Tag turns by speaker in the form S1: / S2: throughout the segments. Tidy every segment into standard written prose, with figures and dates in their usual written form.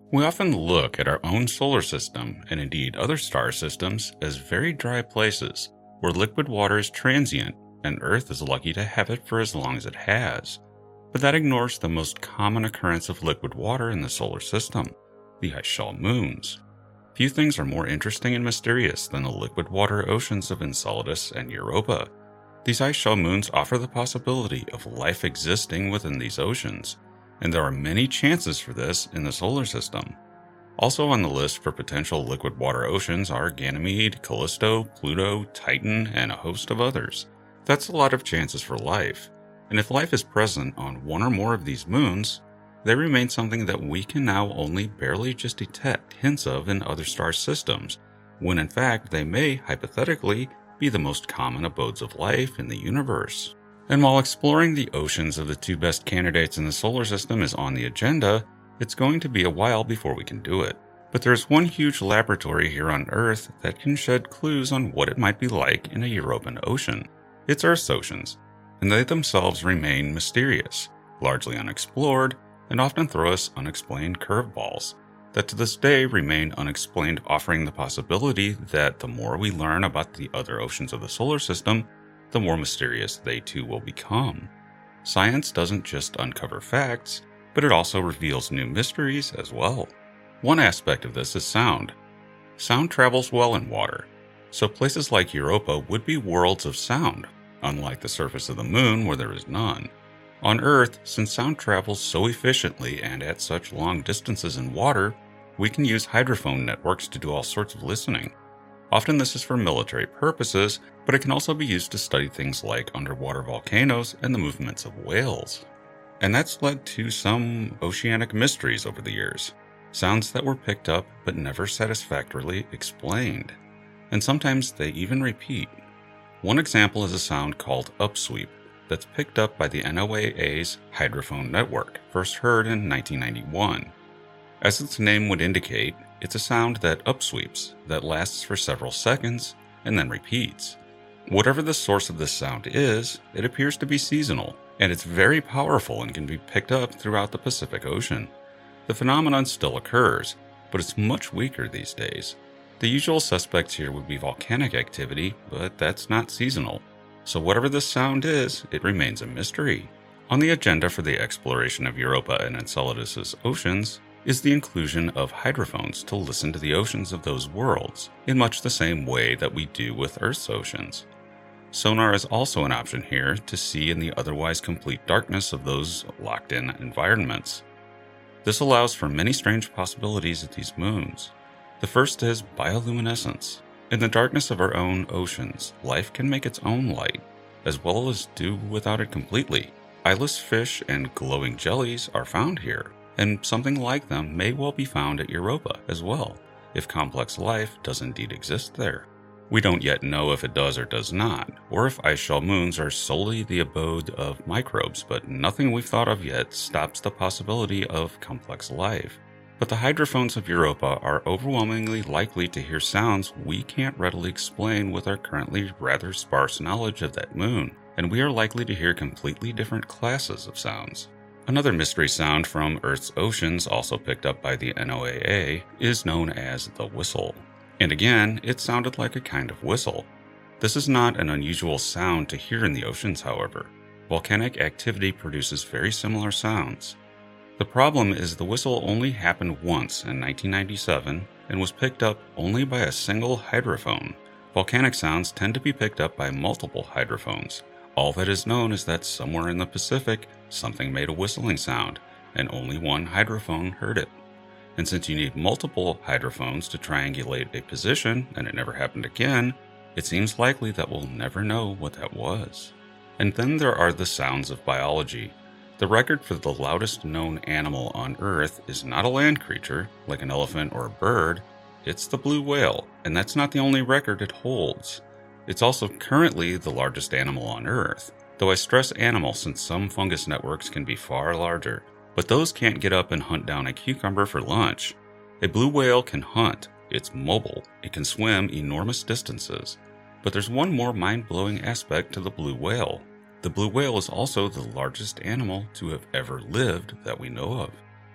S1: We often look at our own solar system, and indeed other star systems, as very dry places, where liquid water is transient, and Earth is lucky to have it for as long as it has. But that ignores the most common occurrence of liquid water in the solar system, the ice shell moons. Few things are more interesting and mysterious than the liquid water oceans of Enceladus and Europa. These ice shell moons offer the possibility of life existing within these oceans, and there are many chances for this in the solar system. Also on the list for potential liquid water oceans are Ganymede, Callisto, Pluto, Titan, and a host of others. That's a lot of chances for life, and if life is present on one or more of these moons, they remain something that we can now only barely just detect hints of in other star systems, when in fact they may, hypothetically, be the most common abodes of life in the universe. And while exploring the oceans of the two best candidates in the solar system is on the agenda, it's going to be a while before we can do it. But there's one huge laboratory here on Earth that can shed clues on what it might be like in a European ocean. It's Earth's oceans, and they themselves remain mysterious, largely unexplored, and often throw us unexplained curveballs that to this day remain unexplained, offering the possibility that the more we learn about the other oceans of the solar system, the more mysterious they too will become. Science doesn't just uncover facts, but it also reveals new mysteries as well. One aspect of this is sound. Sound travels well in water, so places like Europa would be worlds of sound, unlike the surface of the moon where there is none. On Earth, since sound travels so efficiently and at such long distances in water, we can use hydrophone networks to do all sorts of listening. Often this is for military purposes, but it can also be used to study things like underwater volcanoes and the movements of whales. And that's led to some oceanic mysteries over the years, sounds that were picked up but never satisfactorily explained. And sometimes they even repeat. One example is a sound called upsweep that's picked up by the NOAA's hydrophone network, first heard in 1991. As its name would indicate, it's a sound that upsweeps, that lasts for several seconds, and then repeats. Whatever the source of this sound is, it appears to be seasonal, and it's very powerful and can be picked up throughout the Pacific Ocean. The phenomenon still occurs, but it's much weaker these days. The usual suspects here would be volcanic activity, but that's not seasonal. So whatever this sound is, it remains a mystery. On the agenda for the exploration of Europa and Enceladus's oceans is the inclusion of hydrophones to listen to the oceans of those worlds, in much the same way that we do with Earth's oceans. Sonar is also an option here to see in the otherwise complete darkness of those locked-in environments. This allows for many strange possibilities at these moons. The first is bioluminescence. In the darkness of our own oceans, life can make its own light, as well as do without it completely. Eyeless fish and glowing jellies are found here, and something like them may well be found at Europa as well, if complex life does indeed exist there. We don't yet know if it does or does not, or if ice shell moons are solely the abode of microbes, but nothing we've thought of yet stops the possibility of complex life. But the hydrophones of Europa are overwhelmingly likely to hear sounds we can't readily explain with our currently rather sparse knowledge of that moon, and we are likely to hear completely different classes of sounds. Another mystery sound from Earth's oceans, also picked up by the NOAA, is known as the whistle. And again, it sounded like a kind of whistle. This is not an unusual sound to hear in the oceans, however. Volcanic activity produces very similar sounds. The problem is the whistle only happened once in 1997 and was picked up only by a single hydrophone. Volcanic sounds tend to be picked up by multiple hydrophones. All that is known is that somewhere in the Pacific, something made a whistling sound, and only one hydrophone heard it. And since you need multiple hydrophones to triangulate a position, and it never happened again, it seems likely that we'll never know what that was. And then there are the sounds of biology. The record for the loudest known animal on Earth is not a land creature, like an elephant or a bird. It's the blue whale, and that's not the only record it holds. It's also currently the largest animal on Earth, though I stress animal since some fungus networks can be far larger. But those can't get up and hunt down a cucumber for lunch. A blue whale can hunt. It's mobile. It can swim enormous distances. But there's one more mind-blowing aspect to the blue whale. The blue whale is also the largest animal to have ever lived that we know of.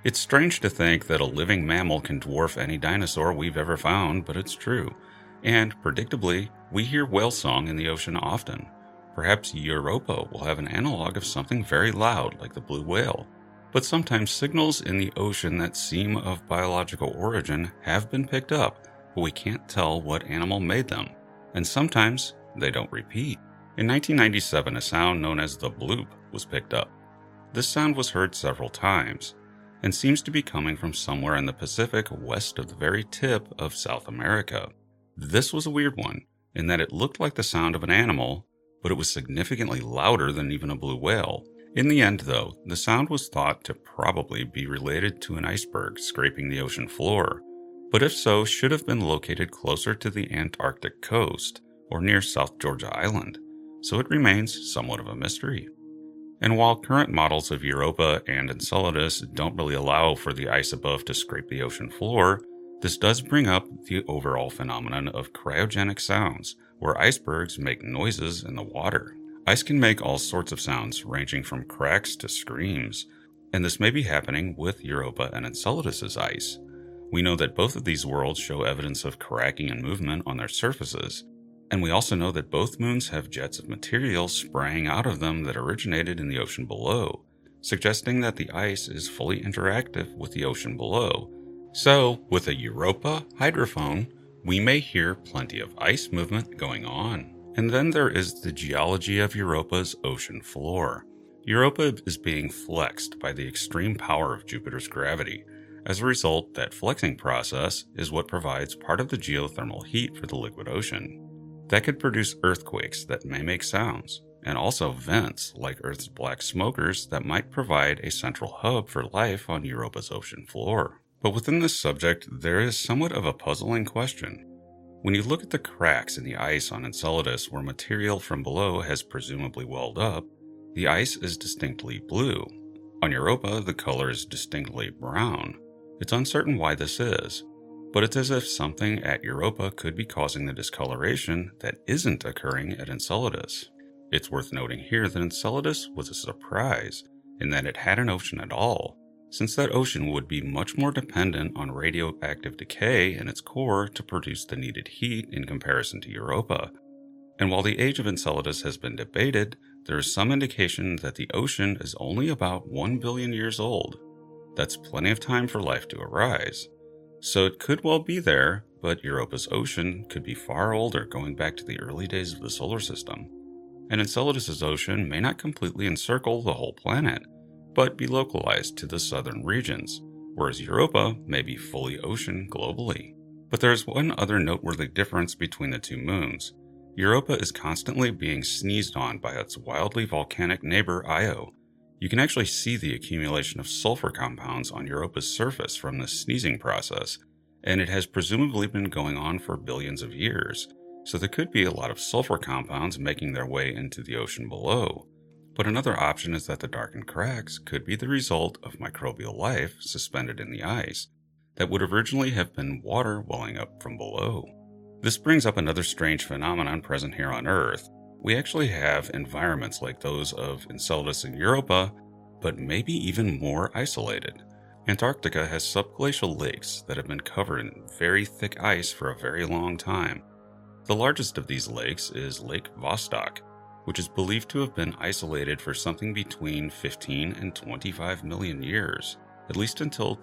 S1: It's strange to think that a living mammal can dwarf any dinosaur we've ever found, but it's true. And, predictably, we hear whale song in the ocean often. Perhaps Europa will have an analog of something very loud like the blue whale. But sometimes signals in the ocean that seem of biological origin have been picked up, but we can't tell what animal made them. And sometimes they don't repeat. In 1997, a sound known as the bloop was picked up. This sound was heard several times, and seems to be coming from somewhere in the Pacific west of the very tip of South America. This was a weird one, in that it looked like the sound of an animal, but it was significantly louder than even a blue whale. In the end, though, the sound was thought to probably be related to an iceberg scraping the ocean floor, but if so, should have been located closer to the Antarctic coast, or near South Georgia Island, so it remains somewhat of a mystery. And while current models of Europa and Enceladus don't really allow for the ice above to scrape the ocean floor, this does bring up the overall phenomenon of cryogenic sounds, where icebergs make noises in the water. Ice can make all sorts of sounds, ranging from cracks to screams, and this may be happening with Europa and Enceladus's ice. We know that both of these worlds show evidence of cracking and movement on their surfaces, and we also know that both moons have jets of material spraying out of them that originated in the ocean below, suggesting that the ice is fully interactive with the ocean below. So, with a Europa hydrophone, we may hear plenty of ice movement going on. And then there is the geology of Europa's ocean floor. Europa is being flexed by the extreme power of Jupiter's gravity. As a result, that flexing process is what provides part of the geothermal heat for the liquid ocean. That could produce earthquakes that may make sounds, and also vents like Earth's black smokers that might provide a central hub for life on Europa's ocean floor. But within this subject, there is somewhat of a puzzling question. When you look at the cracks in the ice on Enceladus where material from below has presumably welled up, the ice is distinctly blue. On Europa, the color is distinctly brown. It's uncertain why this is, but it's as if something at Europa could be causing the discoloration that isn't occurring at Enceladus. It's worth noting here that Enceladus was a surprise in that it had an ocean at all, since that ocean would be much more dependent on radioactive decay in its core to produce the needed heat in comparison to Europa. And while the age of Enceladus has been debated, there is some indication that the ocean is only about 1 billion years old. That's plenty of time for life to arise. So it could well be there, but Europa's ocean could be far older, going back to the early days of the solar system. And Enceladus's ocean may not completely encircle the whole planet, but be localized to the southern regions, whereas Europa may be fully ocean globally. But there is one other noteworthy difference between the two moons. Europa is constantly being sneezed on by its wildly volcanic neighbor Io. You can actually see the accumulation of sulfur compounds on Europa's surface from this sneezing process, and it has presumably been going on for billions of years, so there could be a lot of sulfur compounds making their way into the ocean below. But another option is that the darkened cracks could be the result of microbial life suspended in the ice that would originally have been water welling up from below. This brings up another strange phenomenon present here on Earth. We actually have environments like those of Enceladus and Europa, but maybe even more isolated. Antarctica has subglacial lakes that have been covered in very thick ice for a very long time. The largest of these lakes is Lake Vostok, which is believed to have been isolated for something between 15 and 25 million years, at least until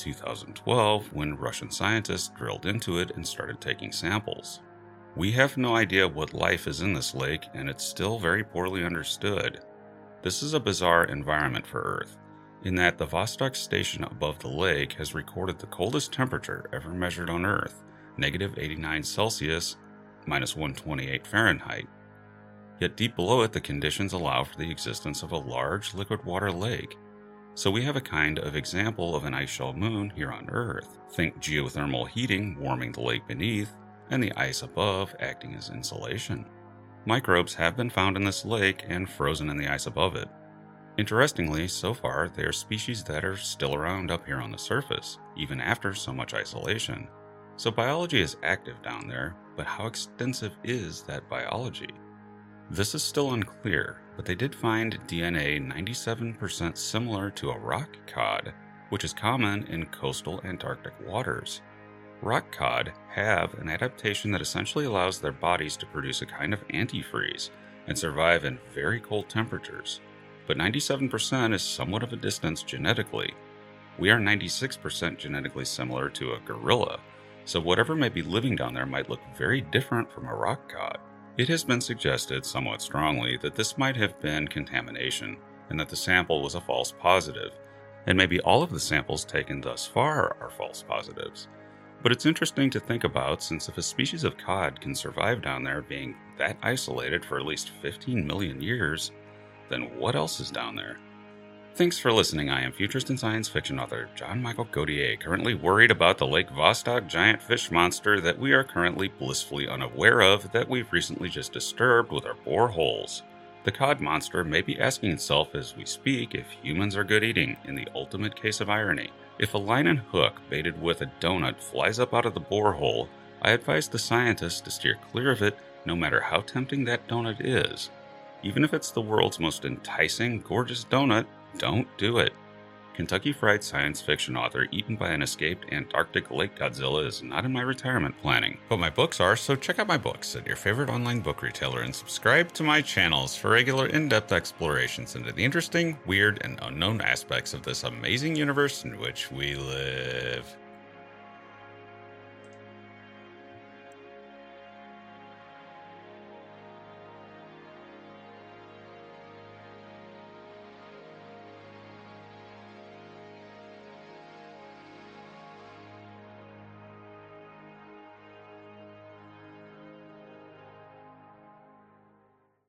S1: 2012 when Russian scientists drilled into it and started taking samples. We have no idea what life is in this lake, and it's still very poorly understood. This is a bizarre environment for Earth, in that the Vostok station above the lake has recorded the coldest temperature ever measured on Earth, -89 Celsius, -128 Fahrenheit. Yet deep below it, the conditions allow for the existence of a large liquid water lake. So we have a kind of example of an ice shell moon here on Earth. Think geothermal heating warming the lake beneath, and the ice above acting as insulation. Microbes have been found in this lake and frozen in the ice above it. Interestingly, so far, they are species that are still around up here on the surface, even after so much isolation. So biology is active down there, but how extensive is that biology? This is still unclear, but they did find DNA 97% similar to a rock cod, which is common in coastal Antarctic waters. Rock cod have an adaptation that essentially allows their bodies to produce a kind of antifreeze and survive in very cold temperatures. But 97% is somewhat of a distance genetically. We are 96% genetically similar to a gorilla, so whatever may be living down there might look very different from a rock cod. It has been suggested somewhat strongly that this might have been contamination, and that the sample was a false positive, and maybe all of the samples taken thus far are false positives. But it's interesting to think about, since if a species of cod can survive down there being that isolated for at least 15 million years, then what else is down there? Thanks for listening. I am futurist and science fiction author John Michael Godier, currently worried about the Lake Vostok giant fish monster that we are currently blissfully unaware of that we've recently just disturbed with our boreholes. The cod monster may be asking itself as we speak if humans are good eating, in the ultimate case of irony. If a line and hook baited with a donut flies up out of the borehole, I advise the scientists to steer clear of it no matter how tempting that donut is. Even if it's the world's most enticing, gorgeous donut, don't do it. Kentucky Fried science fiction author eaten by an escaped Antarctic lake Godzilla is not in my retirement planning. But my books are, so check out my books at your favorite online book retailer and subscribe to my channels for regular in-depth explorations into the interesting, weird, and unknown aspects of this amazing universe in which we live.